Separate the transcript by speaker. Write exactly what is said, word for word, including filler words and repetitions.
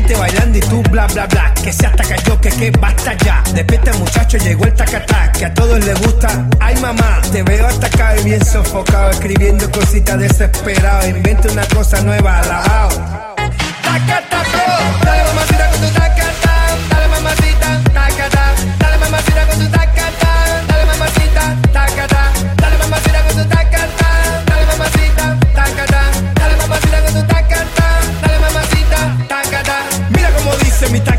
Speaker 1: gente bailando y tú bla bla bla. Que se hasta cayó, que que basta ya. Despierta muchacho, llegó el tacatá, que a todos les gusta. Ay mamá, te veo hasta acá y bien sofocado, escribiendo cositas desesperado. Inventa una cosa nueva, alabao. Tacata, bro, dale mamacita con tu tacata, dale mamacita, tacata, dale mamacita con tu tacata, dale mamacita, tacata, dale mamacita con tu tacata, dale mamacita, tacata, dale mamacita con tu tacata, dale mamacita, tacata. Mira cómo dice mi tacata.